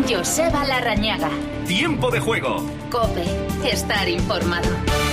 Joseba Larrañaga. Tiempo de juego. COPE. Estar informado.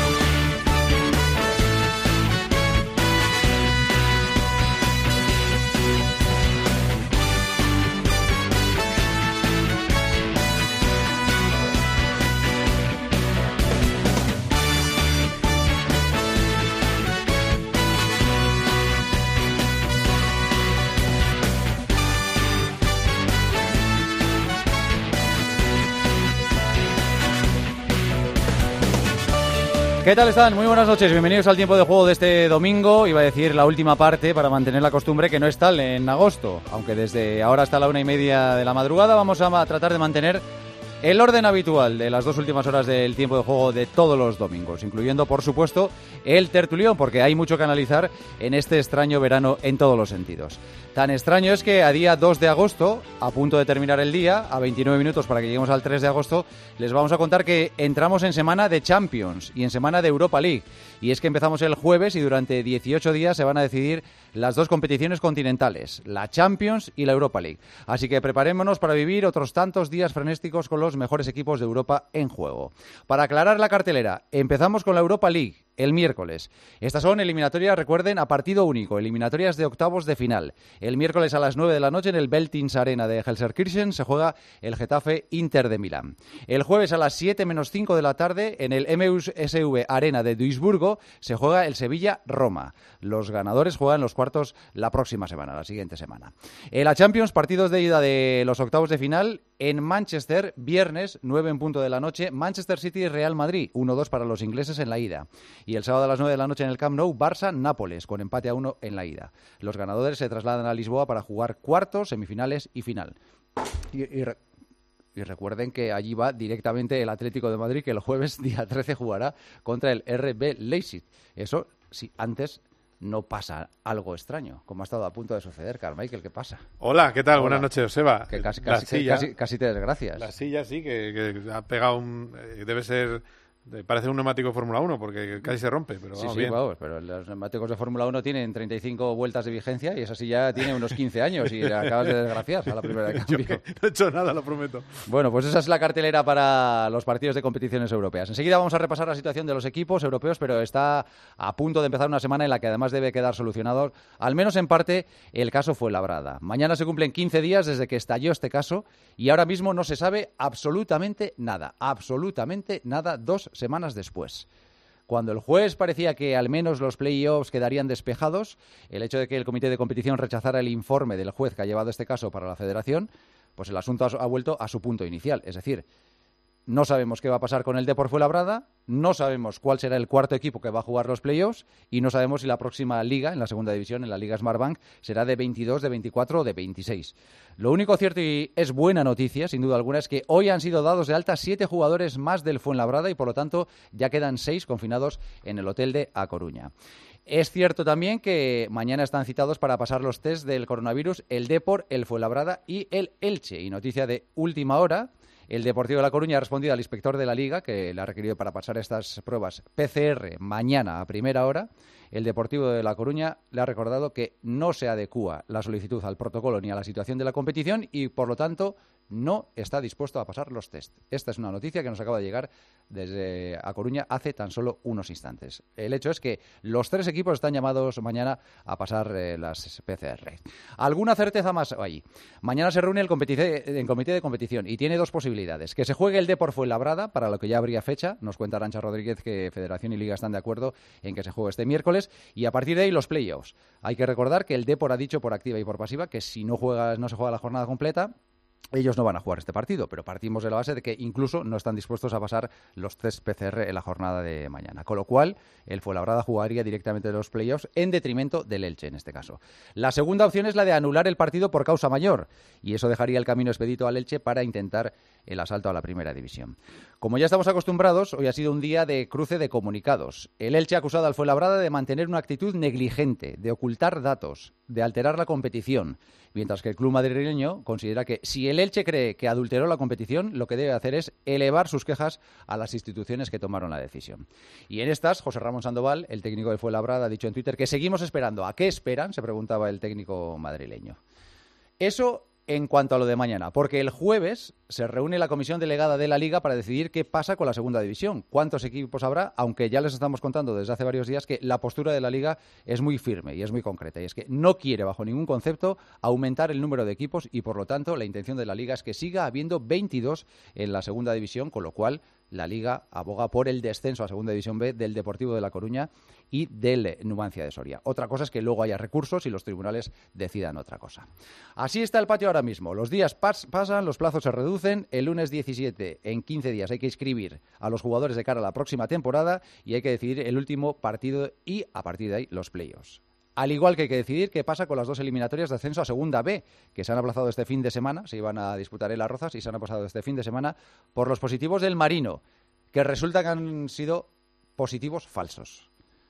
¿Qué tal están? Muy buenas noches, bienvenidos al tiempo de juego de este domingo. Iba a decir la última parte para mantener la costumbre que no es tal en agosto. Aunque desde ahora hasta la 1:30 de la madrugada vamos a tratar de mantener el orden habitual de las dos últimas horas del tiempo de juego de todos los domingos, incluyendo, por supuesto, el tertulión, porque hay mucho que analizar en este extraño verano en todos los sentidos. Tan extraño es que a día 2 de agosto, a punto de terminar el día, a 29 minutos para que lleguemos al 3 de agosto, les vamos a contar que entramos en semana de Champions y en semana de Europa League. Y es que empezamos el jueves y durante 18 días se van a decidir las dos competiciones continentales, la Champions y la Europa League. Así que preparémonos para vivir otros tantos días frenéticos con los mejores equipos de Europa en juego. Para aclarar la cartelera, empezamos con la Europa League el miércoles. Estas son eliminatorias, recuerden, a partido único, eliminatorias de octavos de final. El miércoles a las 9 de la noche en el Veltins Arena de Gelsenkirchen se juega el Getafe Inter de Milán. El jueves a las 7 menos 5 de la tarde en el MSV Arena de Duisburgo se juega el Sevilla Roma. Los ganadores juegan los cuartos la próxima semana, la siguiente semana. En la Champions, partidos de ida de los octavos de final en Manchester, viernes 9 en punto de la noche, Manchester City Real Madrid, 1-2 para los ingleses en la ida. Y el sábado a las 9 de la noche en el Camp Nou, Barça-Nápoles, con empate a 1 en la ida. Los ganadores se trasladan a Lisboa para jugar cuartos, semifinales y final. Y recuerden que allí va directamente el Atlético de Madrid, que el jueves día 13 jugará contra el RB Leipzig. Eso, sí, antes no pasa algo extraño, como ha estado a punto de suceder. Carmichael, ¿qué pasa? Hola, ¿qué tal? Hola. Buenas noches, Joseba. Que casi te desgracias. La silla sí, que ha pegado debe ser... Parece un neumático de Fórmula 1 porque casi se rompe, pero vamos, bien. Vamos, pero los neumáticos de Fórmula 1 tienen 35 vueltas de vigencia y esa sí ya tiene unos 15 años y le acabas de desgraciar a la primera de cambio. No he hecho nada, lo prometo. Bueno, pues esa es la cartelera para los partidos de competiciones europeas. Enseguida vamos a repasar la situación de los equipos europeos, pero está a punto de empezar una semana en la que además debe quedar solucionado, al menos en parte, el caso Fuenlabrada. Mañana se cumplen 15 días desde que estalló este caso y ahora mismo no se sabe absolutamente nada, 2 semanas después. Cuando el jueves parecía que al menos los play-offs quedarían despejados, el hecho de que el comité de competición rechazara el informe del juez que ha llevado este caso para la federación, pues el asunto ha vuelto a su punto inicial. Es decir, no sabemos qué va a pasar con el Depor Fuenlabrada, no sabemos cuál será el cuarto equipo que va a jugar los play-offs y no sabemos si la próxima liga, en la segunda división, en la Liga Smartbank, será de 22, de 24 o de 26. Lo único cierto y es buena noticia, sin duda alguna, es que hoy han sido dados de alta 7 jugadores más del Fuenlabrada y, por lo tanto, ya quedan 6 confinados en el hotel de A Coruña. Es cierto también que mañana están citados para pasar los test del coronavirus el Depor, el Fuenlabrada y el Elche. Y noticia de última hora, el Deportivo de La Coruña ha respondido al inspector de la Liga, que le ha requerido para pasar estas pruebas PCR mañana a primera hora. El Deportivo de La Coruña le ha recordado que no se adecúa la solicitud al protocolo ni a la situación de la competición y, por lo tanto, no está dispuesto a pasar los test. Esta es una noticia que nos acaba de llegar desde A Coruña hace tan solo unos instantes. El hecho es que los 3 equipos están llamados mañana a pasar las PCR. ¿Alguna certeza más allí? Mañana se reúne el comité de competición y tiene 2 posibilidades. Que se juegue el Depor Fuenlabrada, para lo que ya habría fecha. Nos cuenta Arantxa Rodríguez que Federación y Liga están de acuerdo en que se juegue este miércoles. Y a partir de ahí los play-offs. Hay que recordar que el Depor ha dicho por activa y por pasiva que si no se juega la jornada completa, ellos no van a jugar este partido, pero partimos de la base de que incluso no están dispuestos a pasar los test PCR en la jornada de mañana. Con lo cual, el Fuenlabrada jugaría directamente de los playoffs en detrimento del Elche, en este caso. La segunda opción es la de anular el partido por causa mayor, y eso dejaría el camino expedito al Elche para intentar el asalto a la primera división. Como ya estamos acostumbrados, hoy ha sido un día de cruce de comunicados. El Elche ha acusado al Fuenlabrada de mantener una actitud negligente, de ocultar datos, de alterar la competición, mientras que el club madrileño considera que si el Elche cree que adulteró la competición, lo que debe hacer es elevar sus quejas a las instituciones que tomaron la decisión. Y en estas, José Ramón Sandoval, el técnico del Fuenlabrada, ha dicho en Twitter que seguimos esperando. ¿A qué esperan?, se preguntaba el técnico madrileño. Eso en cuanto a lo de mañana, porque el jueves se reúne la comisión delegada de la Liga para decidir qué pasa con la segunda división, cuántos equipos habrá, aunque ya les estamos contando desde hace varios días que la postura de la Liga es muy firme y es muy concreta, y es que no quiere bajo ningún concepto aumentar el número de equipos y por lo tanto la intención de la Liga es que siga habiendo 22 en la segunda división, con lo cual la Liga aboga por el descenso a Segunda División B del Deportivo de La Coruña y del Numancia de Soria. Otra cosa es que luego haya recursos y los tribunales decidan otra cosa. Así está el patio ahora mismo. Los días pasan, los plazos se reducen. El lunes 17, en 15 días, hay que inscribir a los jugadores de cara a la próxima temporada y hay que decidir el último partido y, a partir de ahí, los playoffs. Al igual que hay que decidir qué pasa con las dos eliminatorias de ascenso a Segunda B, que se han aplazado este fin de semana, se iban a disputar en Las Rozas y se han aplazado este fin de semana por los positivos del Marino, que resulta que han sido positivos falsos.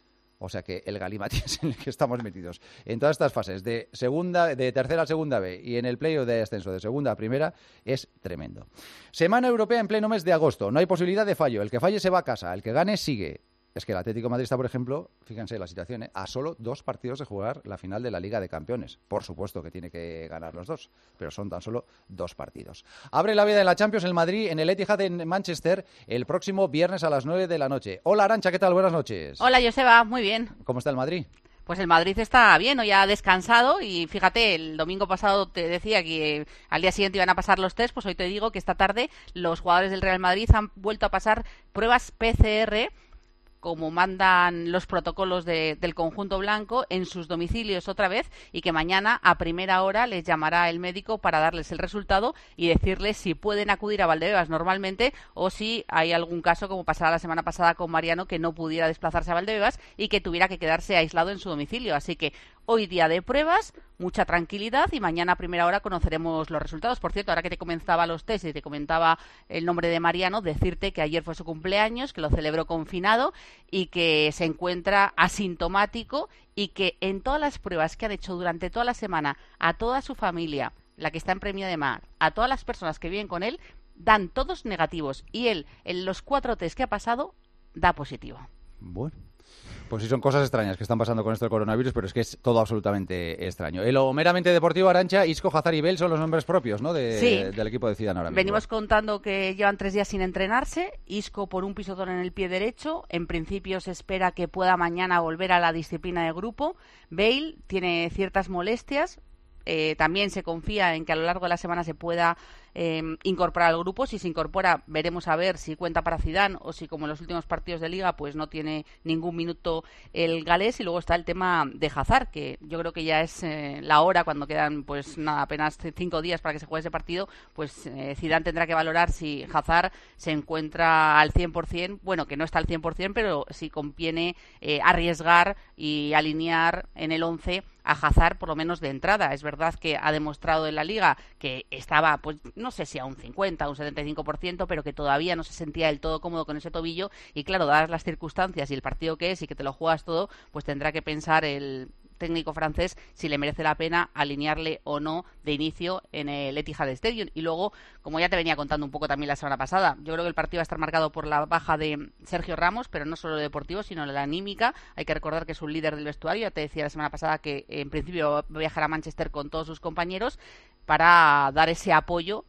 O sea que el galimatías en el que estamos metidos en todas estas fases de tercera a Segunda B y en el playoff de ascenso de Segunda a Primera es tremendo. Semana europea en pleno mes de agosto. No hay posibilidad de fallo. El que falle se va a casa. El que gane sigue. Es que el Atlético de Madrid está, por ejemplo, fíjense la situación, a solo 2 partidos de jugar la final de la Liga de Campeones. Por supuesto que tiene que ganar los 2, pero son tan solo 2 partidos. Abre la vida en la Champions el Madrid en el Etihad en Manchester el próximo viernes a las 9 de la noche. Hola, Arantxa, ¿qué tal? Buenas noches. Hola, Joseba, muy bien. ¿Cómo está el Madrid? Pues el Madrid está bien, hoy ha descansado y fíjate, el domingo pasado te decía que al día siguiente iban a pasar los test, pues hoy te digo que esta tarde los jugadores del Real Madrid han vuelto a pasar pruebas PCR como mandan los protocolos del conjunto blanco en sus domicilios otra vez y que mañana a primera hora les llamará el médico para darles el resultado y decirles si pueden acudir a Valdebebas normalmente o si hay algún caso como pasará la semana pasada con Mariano que no pudiera desplazarse a Valdebebas y que tuviera que quedarse aislado en su domicilio. Así que hoy día de pruebas, mucha tranquilidad y mañana a primera hora conoceremos los resultados. Por cierto, ahora que te comenzaba los test y te comentaba el nombre de Mariano, decirte que ayer fue su cumpleaños, que lo celebró confinado y que se encuentra asintomático y que en todas las pruebas que han hecho durante toda la semana a toda su familia, la que está en Premia de Mar, a todas las personas que viven con él, dan todos negativos y él, en los 4 test que ha pasado, da positivo. Bueno. Pues sí, son cosas extrañas que están pasando con esto del coronavirus, pero es que es todo absolutamente extraño. En lo meramente deportivo, Arantxa, Isco, Hazard y Bale son los nombres propios, ¿no? Del equipo de Zidane ahora mismo. Venimos contando que llevan 3 días sin entrenarse. Isco por un pisotón en el pie derecho. En principio se espera que pueda mañana volver a la disciplina de grupo. Bale tiene ciertas molestias. También se confía en que a lo largo de la semana se pueda incorporar al grupo. Si se incorpora, veremos a ver si cuenta para Zidane o si, como en los últimos partidos de Liga, pues no tiene ningún minuto el galés. Y luego está el tema de Hazard, que yo creo que ya es la hora, cuando quedan pues nada, apenas 5 días para que se juegue ese partido, pues Zidane tendrá que valorar si Hazard se encuentra al 100%, bueno, que no está al 100%, pero si conviene arriesgar y alinear en el 11 a Hazard por lo menos de entrada. Es verdad que ha demostrado en la Liga que estaba, pues no sé si a un 50, a un 75%, pero que todavía no se sentía del todo cómodo con ese tobillo y claro, dadas las circunstancias y el partido que es y que te lo juegas todo, pues tendrá que pensar el técnico francés si le merece la pena alinearle o no de inicio en el Etihad Stadium. Y luego, como ya te venía contando un poco también la semana pasada, yo creo que el partido va a estar marcado por la baja de Sergio Ramos, pero no solo lo deportivo, sino la anímica. Hay que recordar que es un líder del vestuario. Ya te decía la semana pasada que en principio va a viajar a Manchester con todos sus compañeros para dar ese apoyo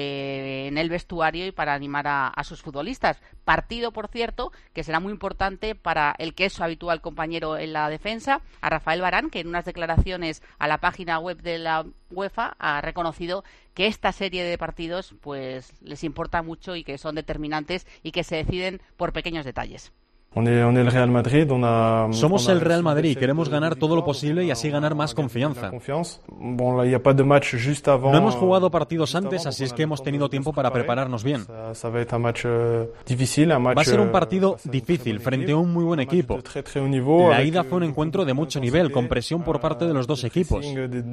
en el vestuario y para animar a sus futbolistas. Partido, por cierto, que será muy importante para el que es su habitual compañero en la defensa, a Rafael Varane, que en unas declaraciones a la página web de la UEFA ha reconocido que esta serie de partidos pues les importa mucho y que son determinantes y que se deciden por pequeños detalles. Somos el Real Madrid, queremos ganar todo lo posible y así ganar más confianza. No hemos jugado partidos antes, así es que hemos tenido tiempo para prepararnos bien. Va a ser un partido difícil frente a un muy buen equipo. La ida fue un encuentro de mucho nivel, con presión por parte de los dos equipos.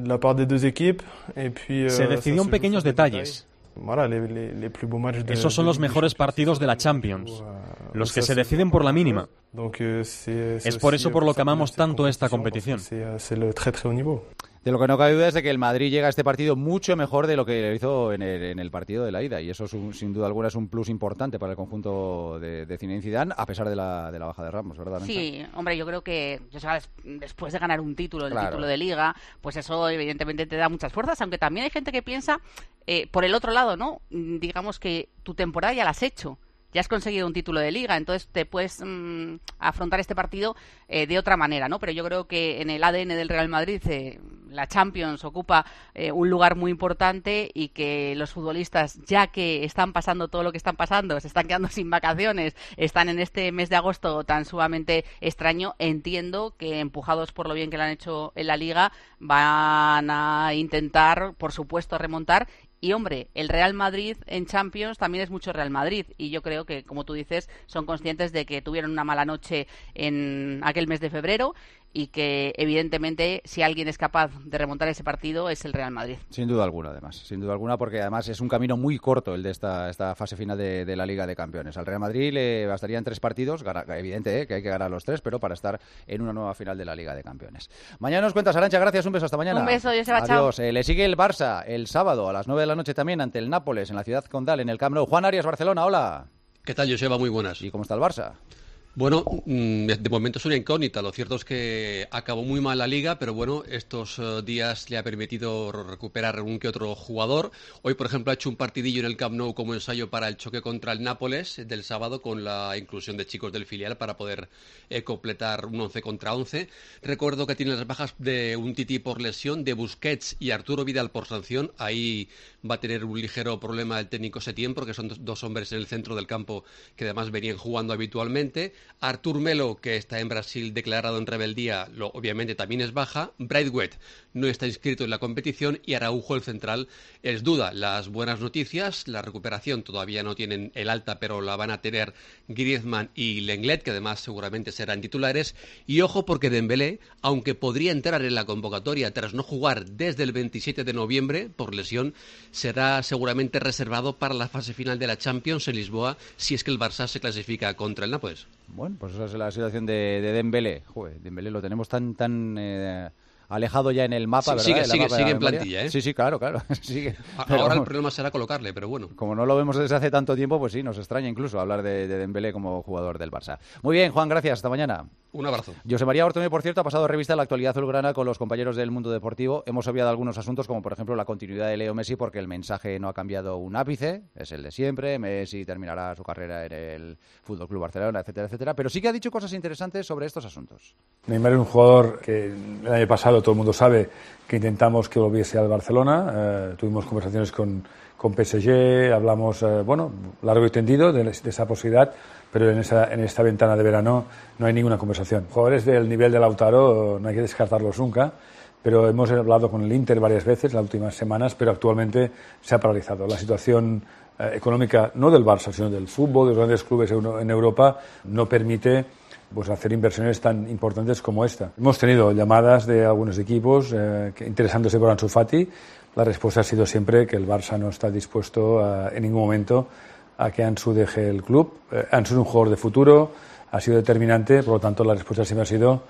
Se decidió en pequeños detalles. Esos son los mejores partidos de la Champions, los que se deciden por la mínima. Es por eso por lo que amamos tanto esta competición. De lo que no cabe duda es de que el Madrid llega a este partido mucho mejor de lo que lo hizo en el partido de la ida, y eso sin duda alguna es un plus importante para el conjunto de Zinedine Zidane, a pesar de la baja de Ramos, ¿verdad, Arancha? Sí, hombre, yo creo que después de ganar un título, el título de Liga, pues eso evidentemente te da muchas fuerzas, aunque también hay gente que piensa por el otro lado, ¿no? Digamos que tu temporada ya la has hecho. Ya has conseguido un título de Liga, entonces te puedes afrontar este partido de otra manera, ¿no? Pero yo creo que en el ADN del Real Madrid la Champions ocupa un lugar muy importante, y que los futbolistas, ya que están pasando todo lo que están pasando, se están quedando sin vacaciones, están en este mes de agosto tan sumamente extraño, entiendo que, empujados por lo bien que lo han hecho en la Liga, van a intentar, por supuesto, remontar. Y, hombre, el Real Madrid en Champions también es mucho Real Madrid, y yo creo que, como tú dices, son conscientes de que tuvieron una mala noche en aquel mes de febrero, y que, evidentemente, si alguien es capaz de remontar ese partido, es el Real Madrid. Sin duda alguna, además. Sin duda alguna, porque además es un camino muy corto el de esta fase final de la Liga de Campeones. Al Real Madrid le bastarían 3 partidos, evidente que hay que ganar los 3, pero para estar en una nueva final de la Liga de Campeones. Mañana nos cuentas, Arantxa, gracias, un beso, hasta mañana. Un beso, Joseba, adiós. chao. Le sigue el Barça el sábado a las 9 de la noche también ante el Nápoles en la ciudad condal, en el Camp Nou. Juan Arias, Barcelona, hola. ¿Qué tal, Joseba? Muy buenas. ¿Y cómo está el Barça? Bueno, de momento es una incógnita. Lo cierto es que acabó muy mal la Liga, pero bueno, estos días le ha permitido recuperar un que otro jugador. Hoy, por ejemplo, ha hecho un partidillo en el Camp Nou como ensayo para el choque contra el Nápoles del sábado, con la inclusión de chicos del filial para poder completar un 11 contra 11. Recuerdo que tiene las bajas de Umtiti por lesión, de Busquets y Arturo Vidal por sanción. Ahí va a tener un ligero problema el técnico Setién, porque son dos hombres en el centro del campo que además venían jugando habitualmente. Artur Melo, que está en Brasil declarado en rebeldía, obviamente también es baja. Braithwaite no está inscrito en la competición, y Araujo, el central, es duda. Las buenas noticias, la recuperación todavía no tienen el alta, pero la van a tener Griezmann y Lenglet, que además seguramente serán titulares. Y ojo, porque Dembélé, aunque podría entrar en la convocatoria tras no jugar desde el 27 de noviembre por lesión, será seguramente reservado para la fase final de la Champions en Lisboa, si es que el Barça se clasifica contra el Nápoles. Bueno, pues esa es la situación de Dembélé. Joder, Dembélé lo tenemos tan alejado ya en el mapa, sí, ¿verdad? Sigue en plantilla, ¿eh? Sí, claro. Sigue. Ahora el problema será colocarle, pero bueno. Como no lo vemos desde hace tanto tiempo, pues sí, nos extraña incluso hablar de Dembélé como jugador del Barça. Muy bien, Juan, gracias. Hasta mañana. Un abrazo. José María Bartomeu, por cierto, ha pasado revista a la actualidad azulgrana con los compañeros del Mundo Deportivo. Hemos obviado algunos asuntos, como por ejemplo la continuidad de Leo Messi, porque el mensaje no ha cambiado un ápice, es el de siempre. Messi terminará su carrera en el FC Barcelona, etcétera, etcétera. Pero sí que ha dicho cosas interesantes sobre estos asuntos. Neymar es un jugador que el año pasado todo el mundo sabe que intentamos que volviese al Barcelona. Tuvimos conversaciones con PSG, hablamos largo y tendido de esa posibilidad, pero en esta ventana de verano no hay ninguna conversación. Jugadores del nivel de Lautaro no hay que descartarlos nunca, pero hemos hablado con el Inter varias veces en las últimas semanas, pero actualmente se ha paralizado. La situación económica, no del Barça, sino del fútbol, de los grandes clubes en Europa, no permite hacer inversiones tan importantes como esta. Hemos tenido llamadas de algunos equipos interesándose por Ansu Fati. La respuesta ha sido siempre que el Barça no está dispuesto en ningún momento a que Ansu deje el club. Ansu es un jugador de futuro, ha sido determinante, por lo tanto la respuesta siempre ha sido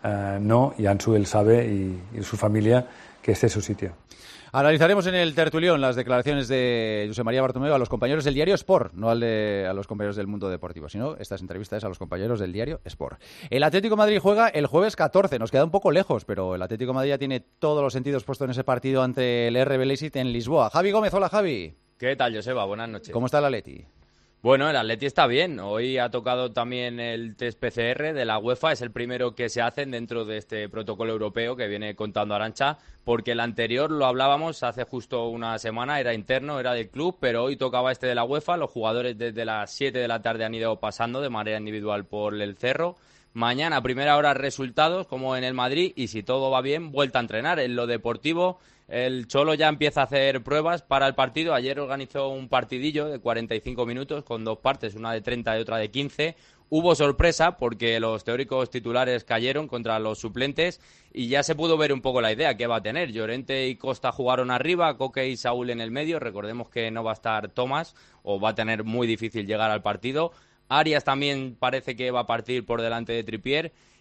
no, y Ansu él sabe y su familia que este es su sitio. Analizaremos en el tertulión las declaraciones de José María Bartomeu a los compañeros del diario Sport, no a los compañeros del Mundo Deportivo, sino estas entrevistas a los compañeros del diario Sport. El Atlético de Madrid juega el jueves 14, nos queda un poco lejos, pero el Atlético de Madrid ya tiene todos los sentidos puestos en ese partido ante el RB Leipzig en Lisboa. Javi Gómez, hola Javi. ¿Qué tal, Joseba? Buenas noches. ¿Cómo está el Atleti? Bueno, el Atleti está bien. Hoy ha tocado también el test PCR de la UEFA. Es el primero que se hacen dentro de este protocolo europeo que viene contando Arantxa, porque el anterior, lo hablábamos hace justo una semana, era interno, era del club, pero hoy tocaba este de la UEFA. Los jugadores desde las 7 de la tarde han ido pasando de manera individual por el Cerro. Mañana, a primera hora, resultados, como en el Madrid, y si todo va bien, vuelta a entrenar. En lo deportivo, el Cholo ya empieza a hacer pruebas para el partido. Ayer organizó un partidillo de 45 minutos con 2 partes, una de 30 y otra de 15. Hubo sorpresa porque los teóricos titulares cayeron contra los suplentes y ya se pudo ver un poco la idea que va a tener. Llorente y Costa jugaron arriba, Coque y Saúl en el medio. Recordemos que no va a estar Tomás, o va a tener muy difícil llegar al partido. Arias también parece que va a partir por delante de Trippier,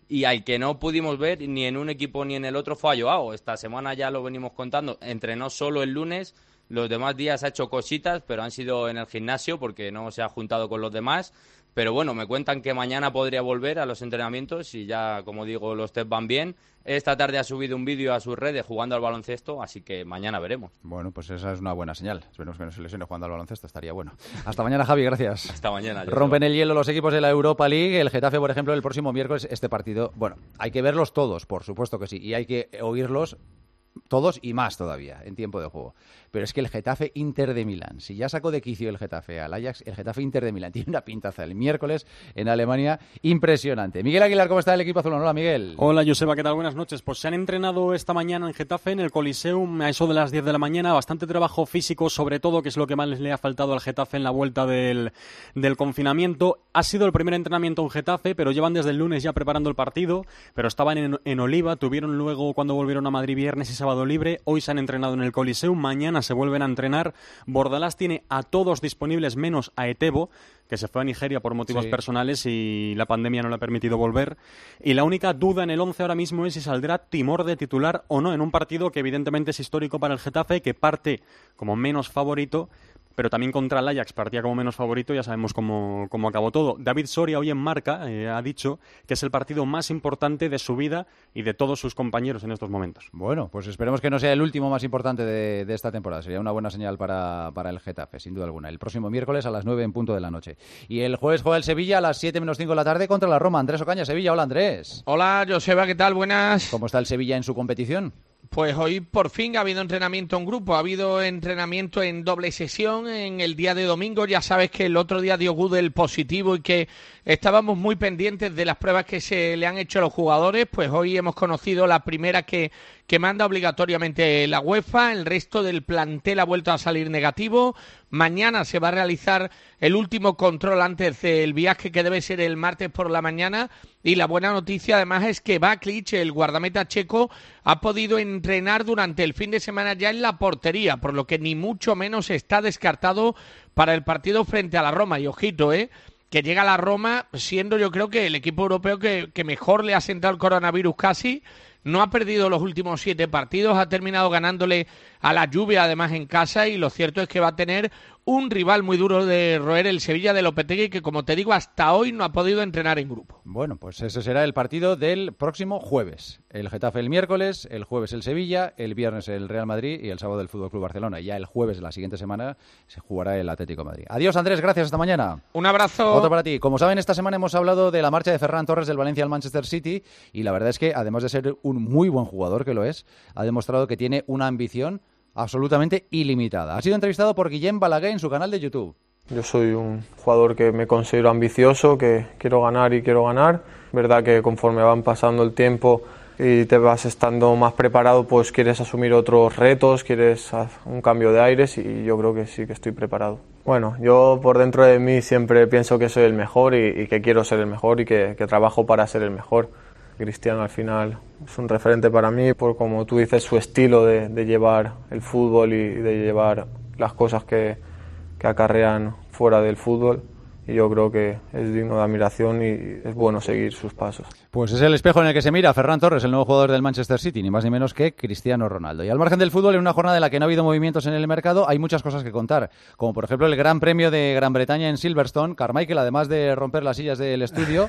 y al que no pudimos ver ni en un equipo ni en el otro fue a Joao. Esta semana ya lo venimos contando, entrenó solo el lunes, los demás días ha hecho cositas, pero han sido en el gimnasio porque no se ha juntado con los demás. Pero bueno, me cuentan que mañana podría volver a los entrenamientos y ya, como digo, los test van bien. Esta tarde ha subido un vídeo a sus redes jugando al baloncesto, así que mañana veremos. Bueno, pues esa es una buena señal. Esperemos que no se lesione jugando al baloncesto, estaría bueno. Hasta mañana, Javi, gracias. Hasta mañana. Rompen el hielo los equipos de la Europa League. El Getafe, por ejemplo, el próximo miércoles, este partido. Bueno, hay que verlos todos, por supuesto que sí, y hay que oírlos todos y más todavía en tiempo de juego. Pero es que el Getafe Inter de Milán, si ya sacó de quicio el Getafe al Ajax, el Getafe Inter de Milán tiene una pintaza el miércoles en Alemania impresionante. Miguel Aguilar, ¿cómo está el equipo azulón? Hola, Miguel. Hola, Joseba, ¿qué tal? Buenas noches. Pues se han entrenado esta mañana en Getafe, en el Coliseum, a eso de las 10 de la mañana. Bastante trabajo físico, sobre todo, que es lo que más le ha faltado al Getafe en la vuelta del confinamiento. Ha sido el primer entrenamiento en Getafe, pero llevan desde el lunes ya preparando el partido, pero estaban en Oliva, tuvieron luego, cuando volvieron a Madrid, viernes y sábado libre. Hoy se han entrenado en el Coliseum, mañana se vuelven a entrenar. Bordalás tiene a todos disponibles menos a Etebo, que se fue a Nigeria por motivos personales y la pandemia no le ha permitido volver. Y la única duda en el 11 ahora mismo es si saldrá Timor de titular o no en un partido que evidentemente es histórico para el Getafe, que parte como menos favorito, pero también contra el Ajax partía como menos favorito, ya sabemos cómo acabó todo. David Soria hoy en Marca ha dicho que es el partido más importante de su vida y de todos sus compañeros en estos momentos. Bueno, pues esperemos que no sea el último más importante de esta temporada. Sería una buena señal para el Getafe, sin duda alguna. El próximo miércoles a las 9 en punto de la noche. Y el jueves juega el Sevilla a las 7 menos 5 de la tarde contra la Roma. Andrés Ocaña, Sevilla. Hola, Andrés. Hola, Joseba, ¿qué tal? Buenas. ¿Cómo está el Sevilla en su competición? Pues hoy por fin ha habido entrenamiento en grupo, ha habido entrenamiento en doble sesión en el día de domingo. Ya sabes que el otro día dio Gudel positivo y que estábamos muy pendientes de las pruebas que se le han hecho a los jugadores. Pues hoy hemos conocido la primera que manda obligatoriamente la UEFA. El resto del plantel ha vuelto a salir negativo. Mañana se va a realizar el último control antes del viaje, que debe ser el martes por la mañana. Y la buena noticia además es que Baklic, el guardameta checo, ha podido entrenar durante el fin de semana ya en la portería, por lo que ni mucho menos está descartado para el partido frente a la Roma. Y ojito, que llega la Roma siendo, yo creo, que el equipo europeo que mejor le ha sentado el coronavirus casi. No ha perdido los últimos 7 partidos, ha terminado ganándole a la Juve además en casa, y lo cierto es que va a tener un rival muy duro de roer, el Sevilla de Lopetegui, que como te digo hasta hoy no ha podido entrenar en grupo. Bueno, pues ese será el partido del próximo jueves. El Getafe el miércoles, el jueves el Sevilla, el viernes el Real Madrid y el sábado el Fútbol Club Barcelona. Y ya el jueves de la siguiente semana se jugará el Atlético de Madrid. Adiós, Andrés, gracias, hasta mañana. Un abrazo. Otro para ti. Como saben, esta semana hemos hablado de la marcha de Ferran Torres del Valencia al Manchester City, y la verdad es que, además de ser un muy buen jugador, que lo es, ha demostrado que tiene una ambición absolutamente ilimitada. Ha sido entrevistado por Guillem Balaguer en su canal de YouTube. Yo soy un jugador que me considero ambicioso, que quiero ganar y quiero ganar. Verdad que conforme van pasando el tiempo y te vas estando más preparado, pues quieres asumir otros retos, quieres hacer un cambio de aires, y yo creo que sí que estoy preparado. Bueno, yo por dentro de mí siempre pienso que soy el mejor y que quiero ser el mejor y que trabajo para ser el mejor. Cristiano al final es un referente para mí por, como tú dices, su estilo de llevar el fútbol y de llevar las cosas que acarrean fuera del fútbol, y yo creo que es digno de admiración y es bueno seguir sus pasos. Pues es el espejo en el que se mira Ferran Torres, el nuevo jugador del Manchester City, ni más ni menos que Cristiano Ronaldo. Y al margen del fútbol, en una jornada en la que no ha habido movimientos en el mercado, hay muchas cosas que contar, como por ejemplo el Gran Premio de Gran Bretaña en Silverstone. Carmichael, además de romper las sillas del estudio,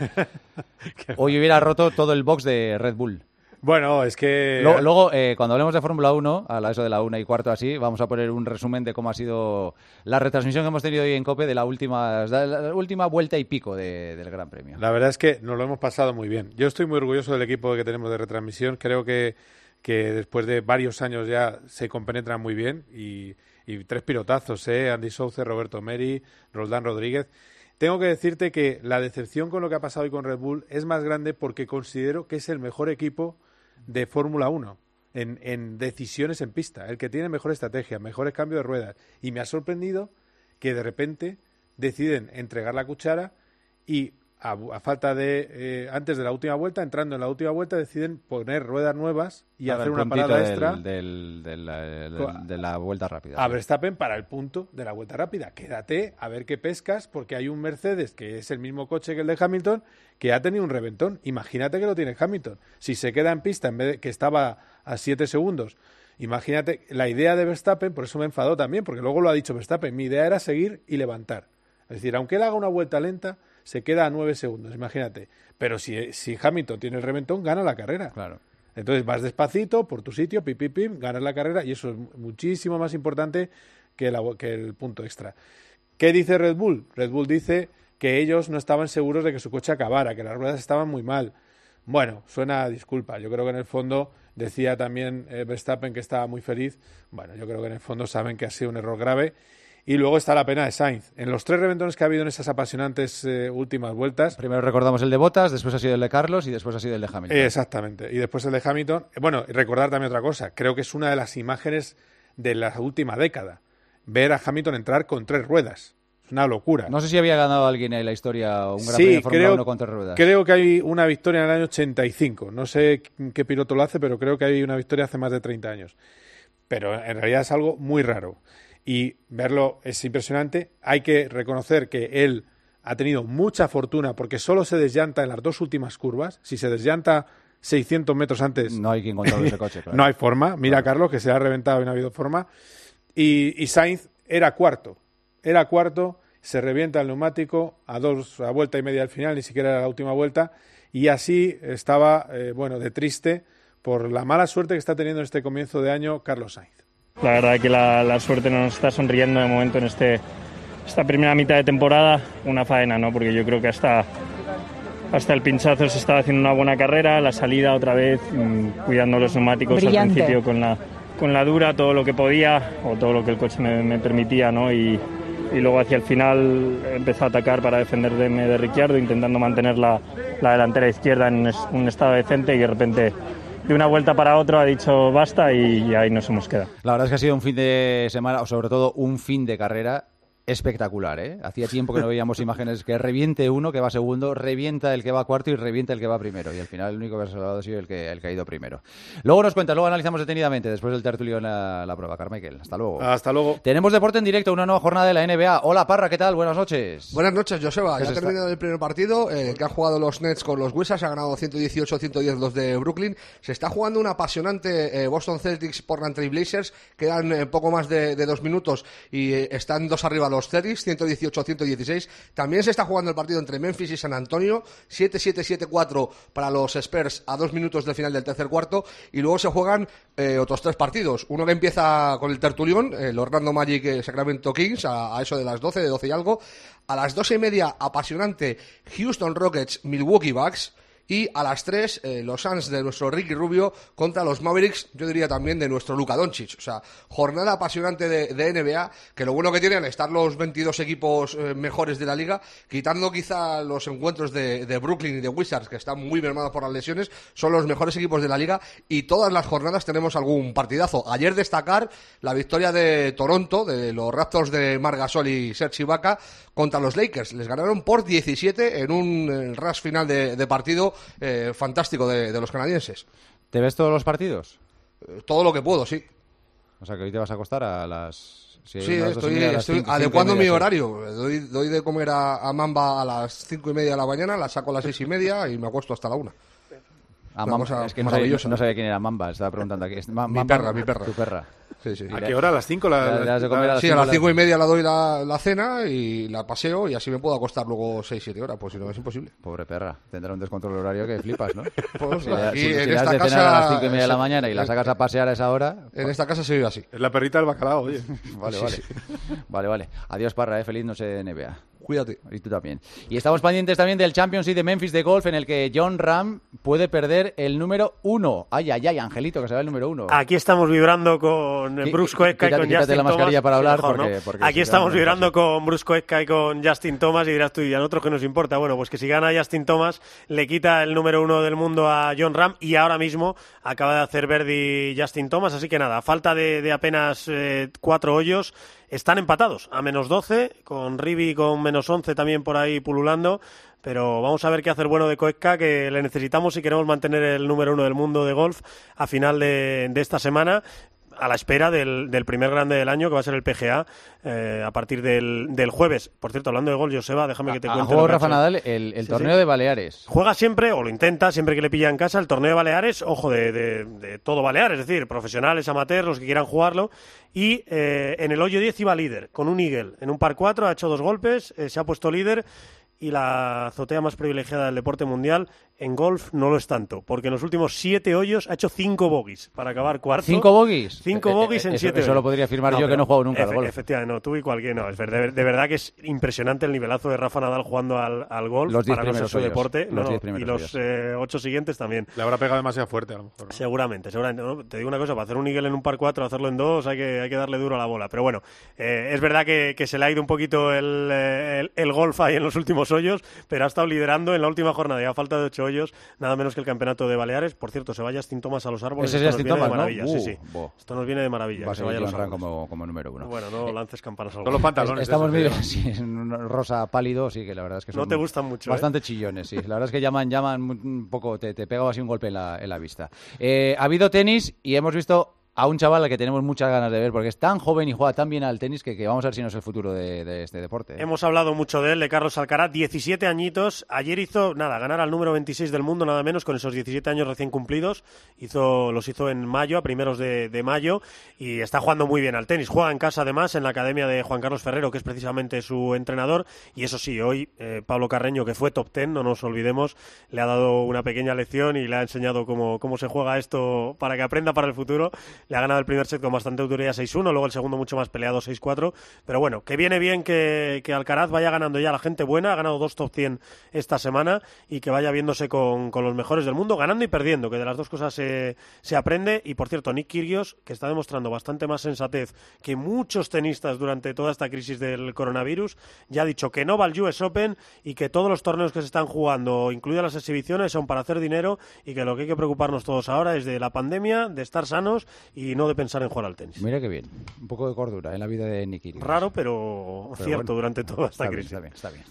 hoy hubiera roto todo el box de Red Bull. Bueno, es que... Luego, cuando hablemos de Fórmula 1, a eso de la 1:15 así, vamos a poner un resumen de cómo ha sido la retransmisión que hemos tenido hoy en COPE de la última vuelta y pico del Gran Premio. La verdad es que nos lo hemos pasado muy bien. Yo estoy muy orgulloso del equipo que tenemos de retransmisión. Creo que después de varios años ya se compenetran muy bien, y 3 pilotazos, Andy Souce, Roberto Meri, Roldán Rodríguez. Tengo que decirte que la decepción con lo que ha pasado hoy con Red Bull es más grande porque considero que es el mejor equipo de Fórmula 1 en decisiones en pista, el que tiene mejor estrategia, mejores cambios de ruedas, y me ha sorprendido que de repente deciden entregar la cuchara y a falta de antes de la última vuelta, entrando en la última vuelta, deciden poner ruedas nuevas y hacer una parada extra de la vuelta rápida. A Verstappen para el punto de la vuelta rápida. Quédate a ver qué pescas, porque hay un Mercedes que es el mismo coche que el de Hamilton, que ha tenido un reventón. Imagínate que lo tiene Hamilton. Si se queda en pista en vez de que estaba a 7 segundos. Imagínate, la idea de Verstappen, por eso me enfadó también, porque luego lo ha dicho Verstappen, mi idea era seguir y levantar. Es decir, aunque él haga una vuelta lenta, se queda a 9 segundos, imagínate. Pero si Hamilton tiene el reventón, gana la carrera. Claro. Entonces vas despacito, por tu sitio, pim, ganas la carrera, y eso es muchísimo más importante que el punto extra. ¿Qué dice Red Bull? Red Bull dice que ellos no estaban seguros de que su coche acabara, que las ruedas estaban muy mal. Bueno, suena a disculpa. Yo creo que en el fondo, decía también Verstappen que estaba muy feliz. Bueno, yo creo que en el fondo saben que ha sido un error grave. Y luego está la pena de Sainz. En los 3 reventones que ha habido en esas apasionantes últimas vueltas... Primero recordamos el de Bottas, después ha sido el de Carlos y después ha sido el de Hamilton. Exactamente. Y después el de Hamilton. Bueno, recordar también otra cosa. Creo que es una de las imágenes de la última década. Ver a Hamilton entrar con 3 ruedas. Es una locura. No sé si había ganado alguien en la historia un Gran Premio de Fórmula 1 con 3 ruedas. Creo que hay una victoria en el año 85. No sé qué piloto lo hace, pero creo que hay una victoria hace más de 30 años. Pero en realidad es algo muy raro. Y verlo es impresionante. Hay que reconocer que él ha tenido mucha fortuna porque solo se desllanta en las 2 últimas curvas. Si se desllanta 600 metros antes... No hay quien controle ese coche, claro. No hay forma. Mira, claro. Carlos, que se ha reventado y no ha habido forma. Y Sainz era cuarto. Se revienta el neumático a vuelta y media al final, ni siquiera era la última vuelta. Y así estaba, de triste por la mala suerte que está teniendo en este comienzo de año Carlos Sainz. La verdad que la suerte no nos está sonriendo de momento en esta primera mitad de temporada. Una faena, ¿no? Porque yo creo que hasta el pinchazo se estaba haciendo una buena carrera, la salida otra vez, cuidando los neumáticos. Brillante. Al principio con la dura, todo lo que podía, o todo lo que el coche me permitía, ¿no? Y luego hacia el final empezó a atacar para defenderme de Ricciardo, intentando mantener la delantera izquierda en un estado decente, y de repente, de una vuelta para otra, ha dicho basta, y ahí nos hemos quedado. La verdad es que ha sido un fin de semana, o sobre todo un fin de carrera espectacular, ¿eh? Hacía tiempo que no veíamos imágenes que reviente uno, que va segundo, revienta el que va cuarto y revienta el que va primero. Y al final el único que ha salvado ha sido el que ha ido primero. Luego nos cuentas, luego analizamos detenidamente después del tertulio en la prueba. Carmichael, hasta luego. Hasta luego. Tenemos deporte en directo, una nueva jornada de la NBA. Hola, Parra, ¿qué tal? Buenas noches. Buenas noches, Joseba. Ya ha terminado el primer partido que han jugado los Nets con los Wizards. Ha ganado 118-110 los de Brooklyn. Se está jugando un apasionante Boston Celtics Portland Trail Blazers. Quedan poco más de 2 minutos y están 2 arriba los Celtics, 118-116. También se está jugando el partido entre Memphis y San Antonio, 7-7-7-4 para los Spurs a 2 minutos del final del tercer cuarto. Y luego se juegan otros 3 partidos. Uno que empieza con el tertulión, el Orlando Magic Sacramento Kings, a eso de las 12 y algo. A las 2:30, apasionante Houston Rockets Milwaukee Bucks. Y a las 3, los Suns de nuestro Ricky Rubio contra los Mavericks, yo diría también de nuestro Luka Doncic. O sea, jornada apasionante de NBA, que lo bueno que tienen estar los 22 equipos mejores de la liga, quitando quizá los encuentros de Brooklyn y de Wizards, que están muy mermados por las lesiones, son los mejores equipos de la liga, y todas las jornadas tenemos algún partidazo. Ayer destacar la victoria de Toronto, de los Raptors de Marc Gasol y Serge Ibaka, contra los Lakers. Les ganaron por 17 en un rush final de partido fantástico de los canadienses. ¿Te ves todos los partidos? Todo lo que puedo, sí. O sea, que hoy te vas a acostar a las... Sí, estoy adecuando mi horario. Doy de comer a Mamba a las 5:30 de la mañana, la saco a las 6:30 y me acuesto hasta la 1. Es que no sabía quién era Mamba, estaba preguntando aquí. Mi perra. Tu perra. Sí. ¿A qué hora? ¿A las 5? Sí, a las 5:30 la doy la cena y la paseo, y así me puedo acostar luego 6-7 horas, pues si no es imposible. Pobre perra, tendrá un descontrol horario que flipas, ¿no? Pues si en esta esta casa casa a las 5:30 de la mañana y la sacas a pasear a esa hora... En esta casa se vive así. Es la perrita del bacalao, oye. Vale. Vale. Adiós, Parra, feliz noche de NBA. Cuídate. Y tú también. Y estamos pendientes también del Champions League de Memphis de golf, en el que Jon Rahm puede perder el número 1. Ay, Angelito, que se va el número 1. Aquí estamos vibrando con Brooks Koepka y con Justin la mascarilla Thomas. Para hablar, mejor, porque aquí estamos vibrando con Brooks Koepka y con Justin Thomas, y dirás tú, ¿y a nosotros qué nos importa? Bueno, pues que si gana Justin Thomas, le quita el número 1 del mundo a Jon Rahm, y ahora mismo acaba de hacer birdie Justin Thomas, así que nada, a falta de apenas 4 hoyos, están empatados a -12, con Rivi con -11 también por ahí pululando, pero vamos a ver qué hace el bueno de Koepka, que le necesitamos si queremos mantener el número 1 del mundo de golf a final de esta semana, a la espera del primer grande del año, que va a ser el PGA, a partir del jueves. Por cierto, hablando de golf, Joseba, déjame que te cuente. Juega Rafa Nadal el torneo de Baleares. Juega siempre, o lo intenta, siempre que le pilla en casa, el torneo de Baleares, ojo, de todo Baleares, es decir, profesionales, amateurs, los que quieran jugarlo. Y en el hoyo 10 iba líder, con un eagle. En un par 4 ha hecho 2 golpes, se ha puesto líder. Y la azotea más privilegiada del deporte mundial en golf no lo es tanto, porque en los últimos 7 hoyos ha hecho 5 bogies para acabar cuarto. ¿5 bogies? 5 bogies en 7 hoyos. Eso lo podría afirmar yo, que no he jugado nunca al golf. Efectivamente, no, tú y cualquier no. De verdad que es impresionante el nivelazo de Rafa Nadal jugando al golf los para no ser su deporte. Y los 8 siguientes también. Le habrá pegado demasiado fuerte, a lo mejor, ¿no? Seguramente. ¿No? Te digo una cosa, para hacer un eagle en un par 4, hacerlo en 2, hay que darle duro a la bola. Pero bueno, es verdad que se le ha ido un poquito el golf ahí en los últimos hoyos, pero ha estado liderando en la última jornada y a falta de 8 hoyos, nada menos que el campeonato de Baleares. Por cierto, se va Justin Thomas a los árboles. Ese es Justin Thomas, ¿no? Sí. Esto nos viene de maravilla. Va a ser John Ram como número 1. Bueno, no lances campanas al los pantalones. Estamos medio rosa pálido, sí, que la verdad es que son no te gustan mucho, bastante chillones, sí. La verdad es que llaman un poco, te pega así un golpe en la vista. Ha habido tenis y hemos visto a un chaval al que tenemos muchas ganas de ver, porque es tan joven y juega tan bien al tenis que vamos a ver si no es el futuro de este deporte. Hemos hablado mucho de él, de Carlos Alcaraz, 17 añitos. Ayer hizo, ganar al número 26 del mundo, nada menos, con esos 17 años recién cumplidos. Los hizo en mayo, a primeros de mayo, y está jugando muy bien al tenis. Juega en casa, además, en la academia de Juan Carlos Ferrero, que es precisamente su entrenador. Y eso sí, hoy Pablo Carreño, que fue top 10, no nos olvidemos, le ha dado una pequeña lección y le ha enseñado cómo se juega esto para que aprenda para el futuro. Le ha ganado el primer set con bastante autoridad 6-1, luego el segundo mucho más peleado 6-4, pero bueno, que viene bien que Alcaraz vaya ganando ya a la gente buena, ha ganado 2 top 100 esta semana y que vaya viéndose con los mejores del mundo, ganando y perdiendo, que de las dos cosas se aprende. Y por cierto, Nick Kyrgios, que está demostrando bastante más sensatez que muchos tenistas durante toda esta crisis del coronavirus, ya ha dicho que no va al US Open y que todos los torneos que se están jugando, incluidas las exhibiciones, son para hacer dinero y que lo que hay que preocuparnos todos ahora es de la pandemia, de estar sanos y no de pensar en jugar al tenis. Mira qué bien, un poco de cordura en la vida de Nick Kyrgios. Raro, pero cierto, bueno, durante toda esta crisis. Está bien.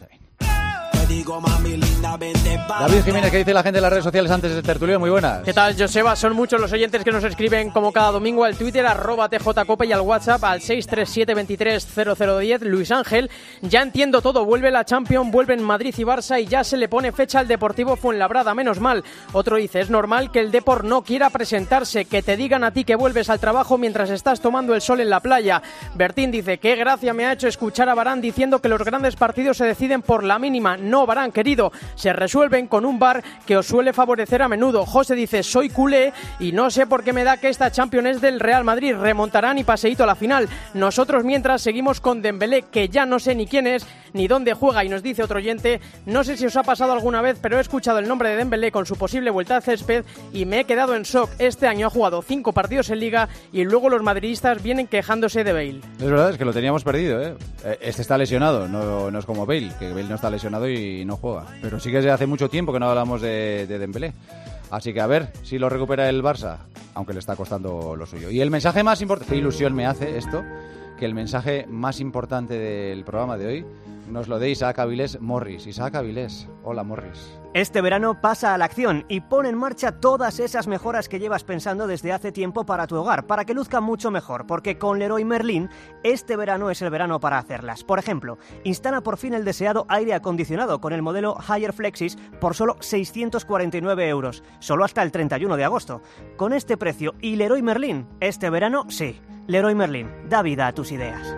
David Jiménez, ¿qué dice la gente en las redes sociales antes de tertulio? Muy buenas. ¿Qué tal, Joseba? Son muchos los oyentes que nos escriben como cada domingo al Twitter, @tjcope, y al WhatsApp al 637230010. Luis Ángel: ya entiendo todo, vuelve la Champions, vuelven Madrid y Barça y ya se le pone fecha al Deportivo Fuenlabrada, menos mal. Otro dice: es normal que el Depor no quiera presentarse, que te digan a ti que vuelves al trabajo mientras estás tomando el sol en la playa. Bertín dice: qué gracia me ha hecho escuchar a Varane diciendo que los grandes partidos se deciden por la mínima. No, Varane, querido, se resuelven con un VAR que os suele favorecer a menudo. José dice: soy culé y no sé por qué me da que esta Champions es del Real Madrid, remontarán y paseíto a la final. Nosotros mientras seguimos con Dembélé, que ya no sé ni quién es ni dónde juega. Y nos dice otro oyente: no sé si os ha pasado alguna vez, pero he escuchado el nombre de Dembélé con su posible vuelta al césped y me he quedado en shock. Este año ha jugado 5 partidos en Liga y luego los madridistas vienen quejándose de Bale. Es verdad, es que lo teníamos perdido, ¿eh? Este está lesionado, no es como Bale, que Bale no está lesionado y no juega. Pero sí que desde hace mucho tiempo que no hablamos de Dembélé. Así que a ver si lo recupera el Barça, aunque le está costando lo suyo. Y el mensaje más importante, qué ilusión me hace esto, que el mensaje más importante del programa de hoy nos lo dé Isaac Avilés Morris. Isaac Avilés, hola Morris. Este verano pasa a la acción y pone en marcha todas esas mejoras que llevas pensando desde hace tiempo para tu hogar, para que luzca mucho mejor, porque con Leroy Merlin este verano es el verano para hacerlas. Por ejemplo, instala por fin el deseado aire acondicionado con el modelo Haier Flexis por solo 649 €, solo hasta el 31 de agosto. Con este precio y Leroy Merlin, este verano sí. Leroy Merlin, da vida a tus ideas.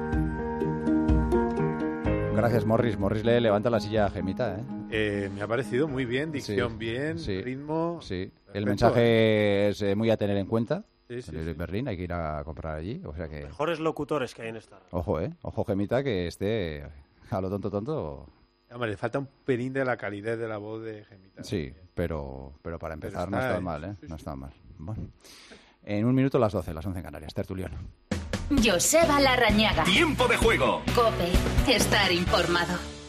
Gracias, Morris. Morris le levanta la silla a Gemita, ¿eh? Me ha parecido muy bien, dicción bien, ritmo... Sí, perfecto. El mensaje es muy a tener en cuenta. Sí. Berlín, hay que ir a comprar allí. O sea que... Mejores locutores que hay en esta. Ojo, Ojo, Gemita, que esté a lo tonto. Hombre, le falta un pelín de la calidad de la voz de Gemita. Sí, pero para empezar no está mal, ¿eh? No está mal. Bueno, en un minuto las 12, las 11 en Canarias. Tertulión. Joseba Larrañaga. Tiempo de juego. COPE. Estar informado.